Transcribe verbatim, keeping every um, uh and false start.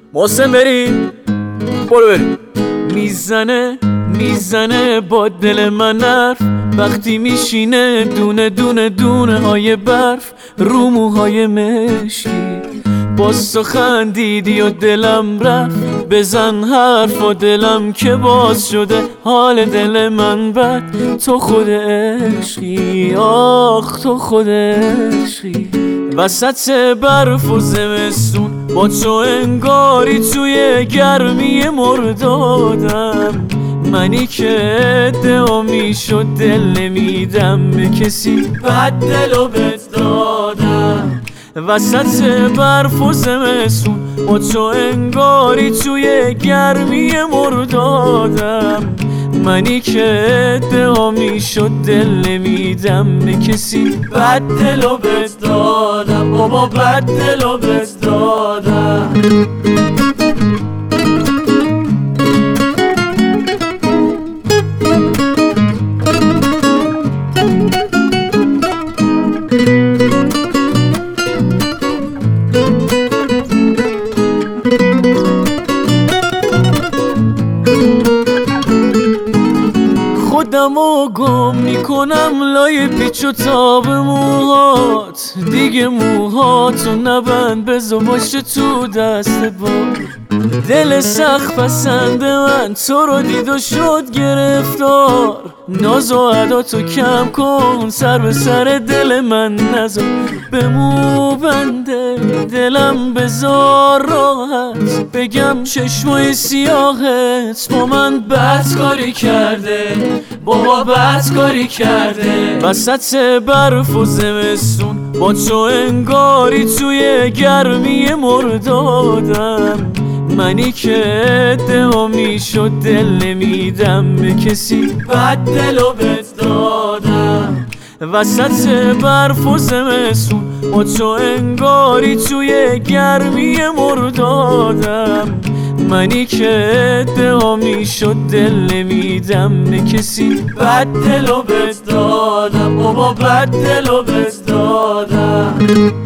محسن بریم برو بریم. میزنه میزنه با دل من حرف وقتی میشینه دونه دونه دونه های برف رو موهای مشکی. باز تو خندیدی و دلم رفت، بزن حرف و دلم که باز شده حال دل من بد. تو خود عشقی، آخ تو خود عشقی. وسط برف و زمستون با تو انگاری توی گرمی مردادم. منی که ادعا میشد دل نمیدم به کسی، بد دل و بد دادم. وسط برف و زمستون با تو انگاری توی گرمی مردادم. منی که ادعا میشد دل نمیدم به کسی، بد دل و بد دادم. بابا بد دل و بد دادم. خودمو گم میکنم لای پیچ و تاب موهات. دیگه موهاتو نبند بذار باشه تو دست بار. دل سخت پسند من تو رو دید و شد گرفتار. ناز و عداتو کم کن، سر به سر دل من نذار. به مو بنده دلم بذار راحت، بگم چشمای سیاهت با من بد کاری کرده. بابا بد کاری کرده. وسط برف و زمستون با تو انگاری توی گرمی مردادم. منی که ادعا میشد دل نمیدم به کسی، بد دل و بد دادم. وسط برف و زمستون با تو انگاری توی گرمی مردادم. منی که ادعا میشد دل نمیدم به کسی، بد دل و بد دادم. بابا بد دل و بد دادم.